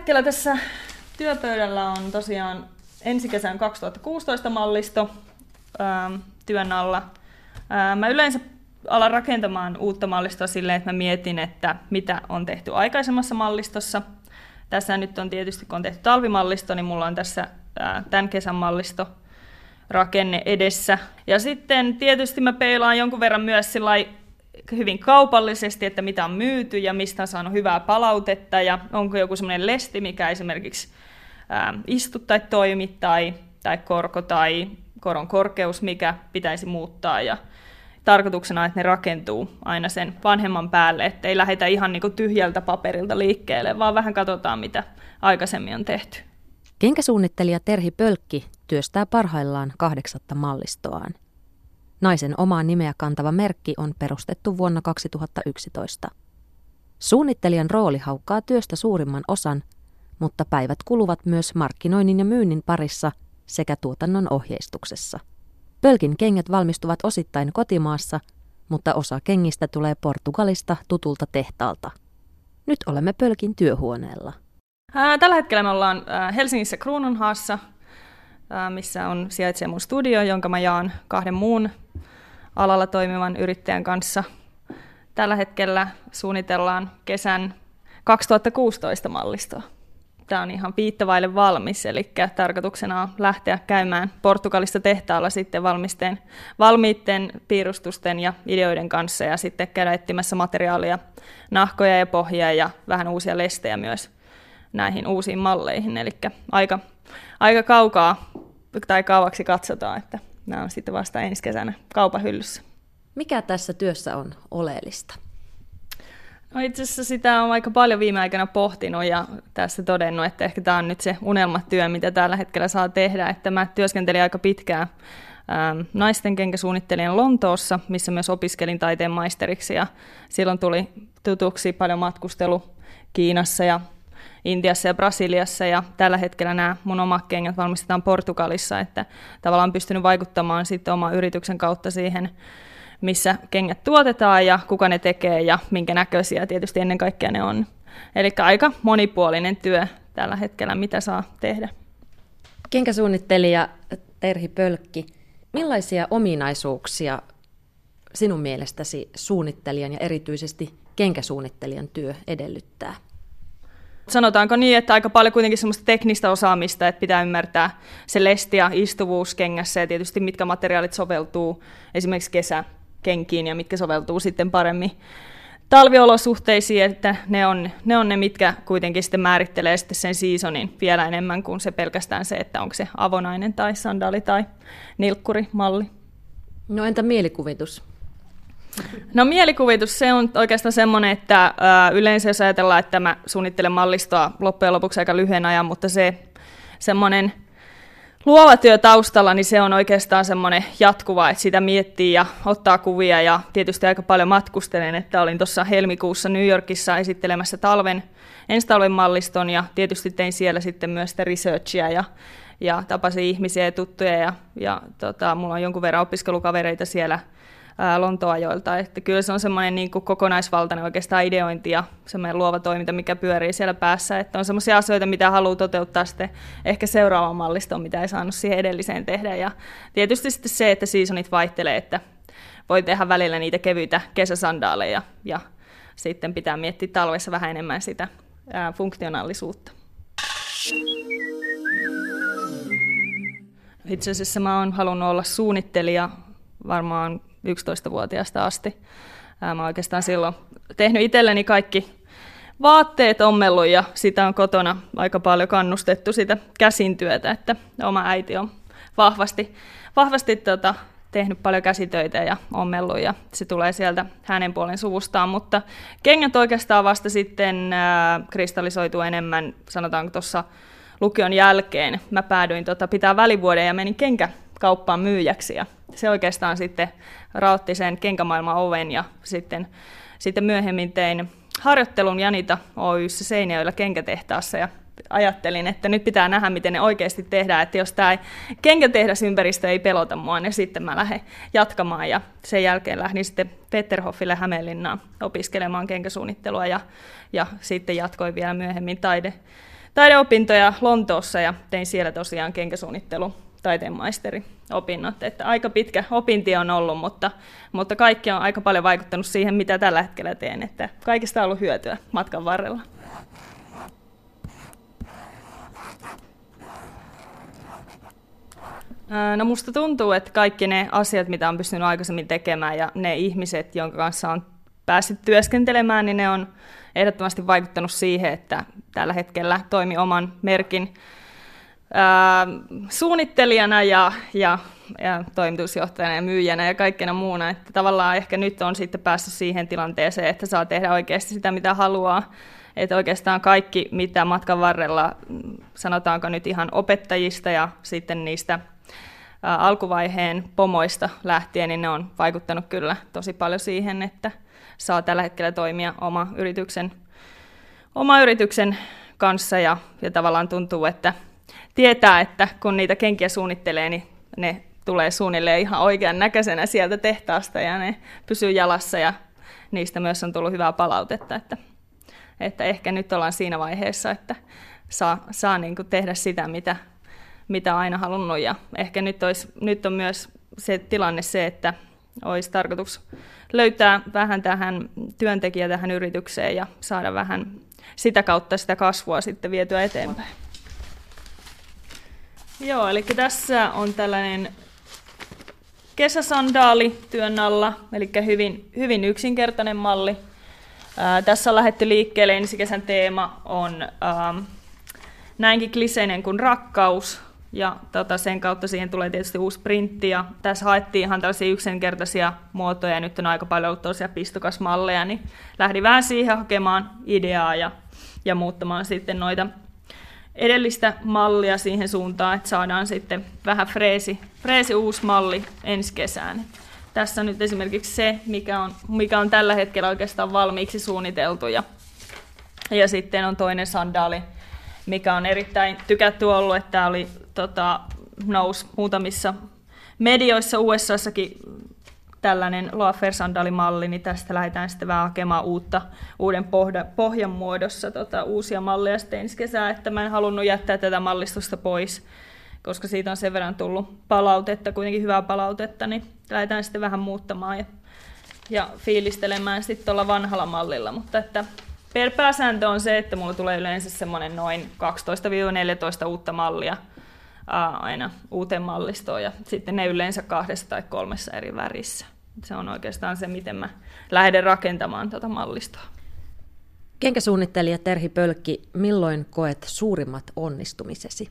hetkellä tässä työpöydällä on tosiaan ensi kesän 2016 mallisto työn alla. Mä yleensä alan rakentamaan uutta mallistoa silleen, että mä mietin, että mitä on tehty aikaisemmassa mallistossa. Tässä nyt on tietysti, kun on tehty talvimallisto, niin mulla on tässä tämän kesän mallisto rakenne edessä. Ja sitten tietysti mä peilaan jonkun verran myös hyvin kaupallisesti, että mitä on myyty ja mistä on saanut hyvää palautetta ja onko joku semmoinen lesti, mikä esimerkiksi istu tai toimi tai korko tai koron korkeus, mikä pitäisi muuttaa. Ja tarkoituksena, että ne rakentuu aina sen vanhemman päälle, että ei lähdetä ihan niin kuin tyhjältä paperilta liikkeelle, vaan vähän katsotaan, mitä aikaisemmin on tehty. Kenkäsuunnittelija Terhi Pölkki työstää parhaillaan 8. mallistoaan. Naisen omaa nimeä kantava merkki on perustettu vuonna 2011. Suunnittelijan rooli haukkaa työstä suurimman osan, mutta päivät kuluvat myös markkinoinnin ja myynnin parissa sekä tuotannon ohjeistuksessa. Pölkin kengät valmistuvat osittain kotimaassa, mutta osa kengistä tulee Portugalista tutulta tehtaalta. Nyt olemme Pölkin työhuoneella. Tällä hetkellä me ollaan Helsingissä Kruununhaassa, missä sijaitsee mun studio, jonka mä jaan 2 muun alalla toimivan yrittäjän kanssa. Tällä hetkellä suunnitellaan kesän 2016 mallistoa. Tämä on ihan viittavaille valmis, eli tarkoituksena on lähteä käymään Portugalista tehtaalla sitten valmiitten piirustusten ja ideoiden kanssa ja sitten käydä etsimässä materiaalia, nahkoja ja pohjia ja vähän uusia lestejä myös näihin uusiin malleihin. Eli aika kauaksi katsotaan, että nämä on sitten vasta ensi kesänä kaupan hyllyssä. Mikä tässä työssä on oleellista? No itse asiassa sitä on aika paljon viime aikana pohtinut ja tässä todennut, että ehkä tämä on nyt se unelmatyö, mitä tällä hetkellä saa tehdä. Että mä työskentelin aika pitkään naisten kenkäsuunnittelijan Lontoossa, missä myös opiskelin taiteen maisteriksi ja silloin tuli tutuksi paljon matkustelu Kiinassa ja Intiassa ja Brasiliassa ja tällä hetkellä nämä mun omat kengät valmistetaan Portugalissa, että tavallaan on pystynyt vaikuttamaan sitten oman yrityksen kautta siihen, missä kengät tuotetaan ja kuka ne tekee ja minkä näköisiä tietysti ennen kaikkea ne on. Eli aika monipuolinen työ tällä hetkellä, mitä saa tehdä. Kenkäsuunnittelija Terhi Pölkki, millaisia ominaisuuksia sinun mielestäsi suunnittelijan ja erityisesti kenkäsuunnittelijan työ edellyttää? Sanotaanko niin, että aika paljon kuitenkin semmoista teknistä osaamista, että pitää ymmärtää se lesti ja istuvuus kengässä ja tietysti mitkä materiaalit soveltuu esimerkiksi kesäkenkiin ja mitkä soveltuu sitten paremmin talviolosuhteisiin, että ne on ne, mitkä kuitenkin sitten määrittelee sitten sen seasonin vielä enemmän kuin se pelkästään se, että onko se avonainen tai sandaali tai nilkkurimalli. No entä mielikuvitus? No mielikuvitus, se on oikeastaan semmoinen, että yleensä jos ajatellaan, että mä suunnittelen mallistoa loppujen lopuksi aika lyhyen ajan, mutta se semmoinen luova työ taustalla, niin se on oikeastaan semmoinen jatkuva, että sitä miettii ja ottaa kuvia ja tietysti aika paljon matkustelen, että olin tuossa helmikuussa New Yorkissa esittelemässä ensi talven malliston ja tietysti tein siellä sitten myös sitä researchia ja tapasin ihmisiä ja tuttuja ja mulla on jonkun verran opiskelukavereita siellä Lontoajoilta, että kyllä se on semmoinen niin kuin kokonaisvaltainen oikeastaan ideointi ja semmoinen luova toiminta, mikä pyörii siellä päässä, että on semmoisia asioita, mitä haluaa toteuttaa sitten ehkä seuraavan mallistoon, mitä ei saanut siihen edelliseen tehdä ja tietysti sitten se, että seasonit vaihtelee, että voi tehdä välillä niitä kevyitä kesäsandaaleja ja sitten pitää miettiä talvessa vähän enemmän sitä funktionaalisuutta. Itse asiassa mä oon halunnut olla suunnittelija varmaan 11-vuotiaasta asti. Mä oon oikeastaan silloin tehnyt itselleni kaikki vaatteet, ommellut ja sitä on kotona aika paljon kannustettu sitä käsintyötä, että oma äiti on vahvasti tehnyt paljon käsitöitä ja ommellut ja se tulee sieltä hänen puolen suvustaan, mutta kengät oikeastaan vasta sitten kristallisoituu enemmän, sanotaanko tuossa lukion jälkeen. Mä päädyin pitää välivuoden ja menin kenkäkauppaan myyjäksi ja se oikeastaan sitten raotti sen kenkämaailman oven ja sitten myöhemmin tein harjoittelun Janita Oy:ssä Seinäjoella kenkätehtaassa ja ajattelin, että nyt pitää nähdä, miten ne oikeasti tehdään, että jos tämä kenkätehdasympäristö ei pelota mua, niin sitten mä lähden jatkamaan ja sen jälkeen lähdin sitten Petterhoffille Hämeenlinnaan opiskelemaan kenkäsuunnittelua ja sitten jatkoin vielä myöhemmin taideopintoja Lontoossa ja tein siellä tosiaan kenkäsuunnittelu taiteenmaisteri-opinnot. Että aika pitkä opinti on ollut, mutta kaikki on aika paljon vaikuttanut siihen, mitä tällä hetkellä teen. Että kaikista on ollut hyötyä matkan varrella. No musta tuntuu, että kaikki ne asiat, mitä on pystynyt aikaisemmin tekemään ja ne ihmiset, jonka kanssa on päässyt työskentelemään, niin ne on ehdottomasti vaikuttanut siihen, että tällä hetkellä toimin oman merkin suunnittelijana ja toimitusjohtajana ja myyjänä ja kaikkena muuna. Että tavallaan ehkä nyt on sitten päässyt siihen tilanteeseen, että saa tehdä oikeasti sitä, mitä haluaa. Että oikeastaan kaikki, mitä matkan varrella, sanotaanko nyt ihan opettajista ja sitten niistä alkuvaiheen pomoista lähtien, niin ne on vaikuttanut kyllä tosi paljon siihen, että saa tällä hetkellä toimia oma yrityksen kanssa ja tavallaan tuntuu, että tietää, että kun niitä kenkiä suunnittelee, niin ne tulee suunnilleen ihan oikean näköisenä sieltä tehtaasta ja ne pysyy jalassa ja niistä myös on tullut hyvää palautetta, että ehkä nyt ollaan siinä vaiheessa, että saa niin kuin tehdä sitä, mitä aina halunnut ja ehkä nyt on myös se tilanne se, että olisi tarkoitus löytää vähän tähän työntekijä tähän yritykseen ja saada vähän sitä kautta sitä kasvua sitten vietyä eteenpäin. Joo, eli tässä on tällainen kesäsandaali työn alla, eli hyvin yksinkertainen malli. Tässä on lähdetty liikkeelle, ensi kesän teema on näinkin kliseinen kuin rakkaus, ja sen kautta siihen tulee tietysti uusi printti, ja tässä haettiin ihan tällaisia yksinkertaisia muotoja, ja nyt on aika paljon ollut tosiaan pistokasmalleja, niin lähdin vähän siihen hakemaan ideaa ja muuttamaan sitten noita edellistä mallia siihen suuntaan, että saadaan sitten vähän freesi uusi malli ensi kesään. Tässä on nyt esimerkiksi se, mikä on tällä hetkellä oikeastaan valmiiksi suunniteltu, ja sitten on toinen sandaali, mikä on erittäin tykätty ollut, että tämä oli, nousi muutamissa medioissa USAssakin tällainen Loafer-sandaalimalli, niin tästä lähdetään sitten vähän hakemaan uuden pohjan muodossa uusia malleja sitten ensi kesää, että mä en halunnut jättää tätä mallistosta pois, koska siitä on sen verran tullut palautetta, kuitenkin hyvää palautetta, niin lähdetään sitten vähän muuttamaan ja fiilistelemään sitten tuolla vanhalla mallilla, mutta että pääsääntö on se, että mulla tulee yleensä semmoinen noin 12-14 uutta mallia aina uuteen mallistoon ja sitten ne yleensä 2 tai 3 eri värissä. Se on oikeastaan se, miten mä lähden rakentamaan tuota mallistoa. Kenkäsuunnittelija Terhi Pölkki, milloin koet suurimmat onnistumisesi?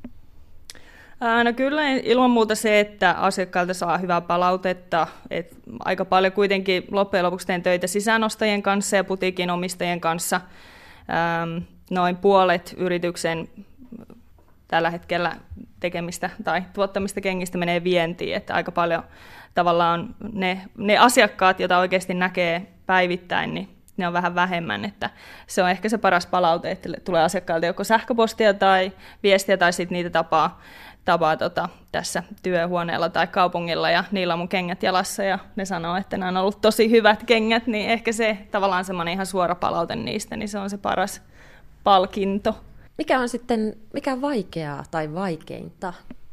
No kyllä ilman muuta se, että asiakkailta saa hyvää palautetta. Et aika paljon kuitenkin loppujen lopuksi teen töitä sisäänostajien kanssa ja putiikin omistajien kanssa. Noin puolet yrityksen tällä hetkellä tekemistä tai tuottamista kengistä menee vientiin. Että aika paljon tavallaan ne asiakkaat, joita oikeasti näkee päivittäin, niin ne on vähän vähemmän, että se on ehkä se paras palaute, että tulee asiakkailta joko sähköpostia tai viestiä tai sitten niitä tapaa tässä työhuoneella tai kaupungilla ja niillä on mun kengät jalassa ja ne sanoo, että nämä on ollut tosi hyvät kengät, niin ehkä se tavallaan semmoinen ihan suora palaute niistä, niin se on se paras palkinto. Mikä on vaikeaa tai vaikeinta?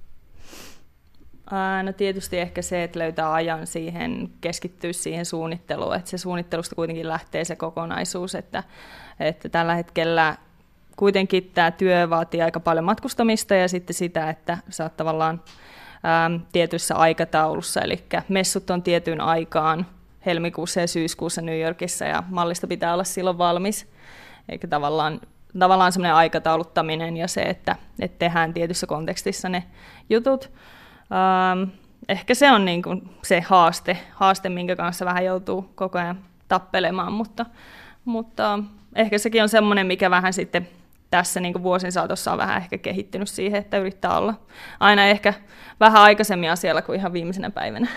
No tietysti ehkä se, että löytää ajan siihen, keskittyä siihen suunnitteluun, että se suunnittelusta kuitenkin lähtee se kokonaisuus, että tällä hetkellä kuitenkin tämä työ vaatii aika paljon matkustamista ja sitten sitä, että sä oot tavallaan tietyssä aikataulussa, eli messut on tietyn aikaan helmikuussa ja syyskuussa New Yorkissa ja mallista pitää olla silloin valmis, eikä tavallaan semmoinen aikatauluttaminen ja se, että tehdään tietyssä kontekstissa ne jutut. Ehkä se on niin kuin se haaste, minkä kanssa vähän joutuu koko ajan tappelemaan, mutta ehkä sekin on semmoinen, mikä vähän sitten tässä niin kuin vuosien saatossa on vähän ehkä kehittynyt siihen, että yrittää olla aina ehkä vähän aikaisemmin asialla kuin ihan viimeisenä päivänä.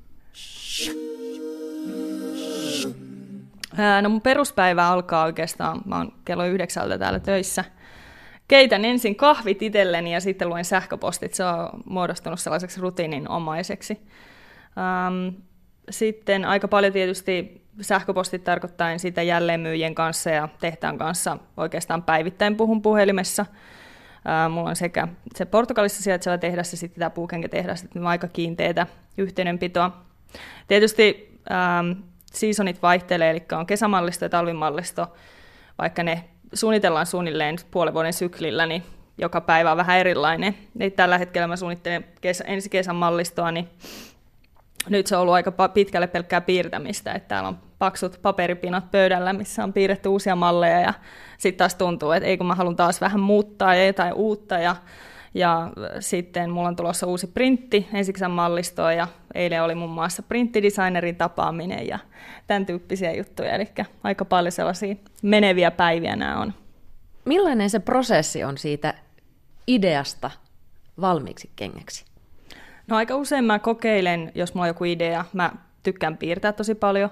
No mun peruspäivä alkaa oikeastaan, mä oon kello 9 täällä töissä. Keitän ensin kahvit itselleni ja sitten luen sähköpostit. Se on muodostunut sellaiseksi rutiininomaiseksi. Sitten aika paljon tietysti sähköpostit tarkoittain sitä jälleenmyyjien kanssa ja tehtaan kanssa oikeastaan päivittäin puhun puhelimessa. Mulla on sekä se Portugalissa sijaitseva tehdas ja sitten tämä puukenkätehdas, että on aika kiinteitä yhteydenpitoa. Tietysti seasonit vaihtelee, eli on kesämallisto ja talvimallisto, vaikka ne suunnitellaan suunnilleen puolen vuoden syklillä, niin joka päivä on vähän erilainen. Tällä hetkellä mä suunnittelen ensi kesän mallistoa, niin nyt se on ollut aika pitkälle pelkkää piirtämistä, että täällä on paksut paperipinot pöydällä, missä on piirretty uusia malleja, ja sitten taas tuntuu, että ei kun mä haluan taas vähän muuttaa ja jotain uutta, ja sitten mulla on tulossa uusi printti ensi kesän mallistoon, ja eilen oli muun muassa printtidesignerin tapaaminen ja tämän tyyppisiä juttuja, eli aika paljon sellaisia meneviä päiviä nämä on. Millainen se prosessi on siitä ideasta valmiiksi kengäksi? No aika usein mä kokeilen, jos mulla on joku idea, mä tykkään piirtää tosi paljon.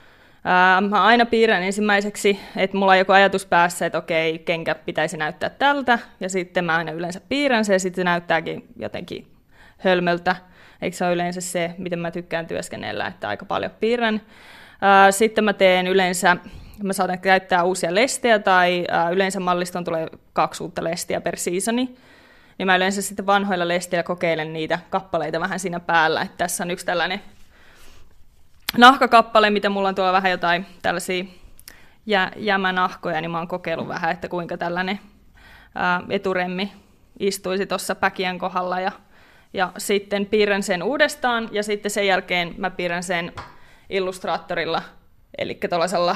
Mä aina piirrän ensimmäiseksi, että mulla on joku ajatus päässä, että okei, kenkä pitäisi näyttää tältä, ja sitten mä aina yleensä piirrän se, ja sitten se näyttääkin jotenkin hölmöltä. Eikö se ole yleensä se, miten mä tykkään työskennellä, että aika paljon piirrän. Sitten mä teen yleensä, mä saatan käyttää uusia lestejä, tai yleensä mallistoon tulee 2 uutta lestiä per seasoni. Niin mä yleensä sitten vanhoilla lesteillä kokeilen niitä kappaleita vähän siinä päällä. Että tässä on yksi tällainen nahkakappale, mitä mulla on tuolla vähän jotain tällaisia jämänahkoja, niin mä oon kokeillut vähän, että kuinka tällainen eturemmi istuisi tuossa päkien kohdalla. Ja sitten piirrän sen uudestaan, ja sitten sen jälkeen mä piirrän sen Illustratorilla, eli tuollaisella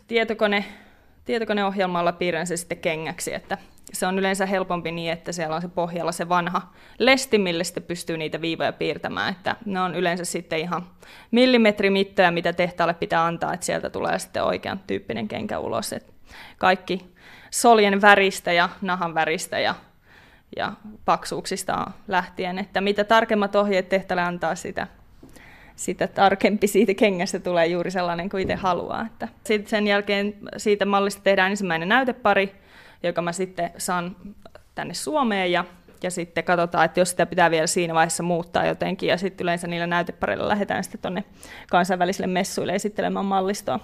tietokoneohjelmalla piirrän se sitten kengäksi, että se on yleensä helpompi niin, että siellä on se pohjalla se vanha lesti, millä sitten pystyy niitä viivoja piirtämään, että ne on yleensä sitten ihan millimetrimittoja, mitä tehtaalle pitää antaa, että sieltä tulee sitten oikean tyyppinen kenkä ulos, että kaikki soljen väristä ja nahan väristä ja paksuuksista lähtien, että mitä tarkemmat ohjeet tehtaalle antaa, sitä tarkempi siitä kengästä tulee juuri sellainen kuin itse haluaa. Että sitten sen jälkeen siitä mallista tehdään ensimmäinen näytepari, joka mä sitten saan tänne Suomeen, ja sitten katsotaan, että jos sitä pitää vielä siinä vaiheessa muuttaa jotenkin, ja sitten yleensä niillä näytepareilla lähdetään sitten tuonne kansainvälisille messuille esittelemään mallistoa.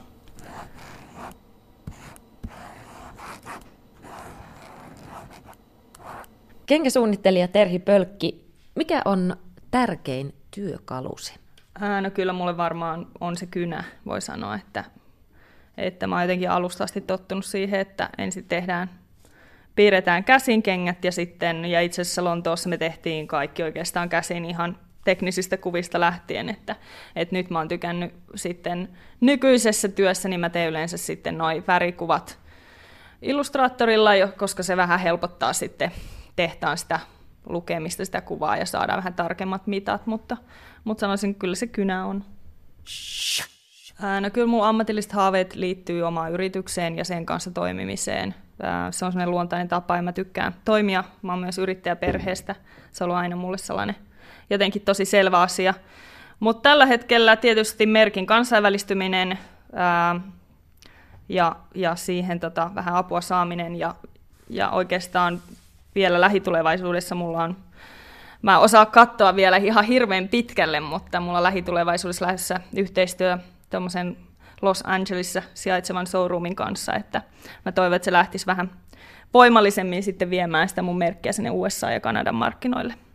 Kenkäsuunnittelija Terhi Pölkki, mikä on tärkein työkalusi? No kyllä mulle varmaan on se kynä, voi sanoa, että mä oon jotenkin alusta asti tottunut siihen, että ensin piirretään käsin kengät, ja itse asiassa Lontoossa me tehtiin kaikki oikeastaan käsin ihan teknisistä kuvista lähtien, että nyt mä oon tykännyt sitten nykyisessä työssä, niin mä teen yleensä sitten noi värikuvat Illustratorilla, koska se vähän helpottaa sitten tehtaan sitä lukemista, sitä kuvaa, ja saadaan vähän tarkemmat mitat, mutta sanoisin, että kyllä se kynä on. No kyllä mun ammatilliset haaveet liittyy omaan yritykseen ja sen kanssa toimimiseen. Se on sellainen luontainen tapa, ja mä tykkään toimia. Mä oon myös yrittäjä perheestä. Se on ollut aina mulle sellainen jotenkin tosi selvä asia. Mutta tällä hetkellä tietysti merkin kansainvälistyminen ja siihen vähän apua saaminen, ja oikeastaan vielä lähitulevaisuudessa mä osaan katsoa vielä ihan hirveän pitkälle, mutta mulla on lähitulevaisuudessa lähdössä yhteistyö tuommoisen Los Angelesissa sijaitsevan showroomin kanssa, että mä toivon, että se lähtisi vähän voimallisemmin sitten viemään sitä mun merkkiä sinne USA ja Kanadan markkinoille.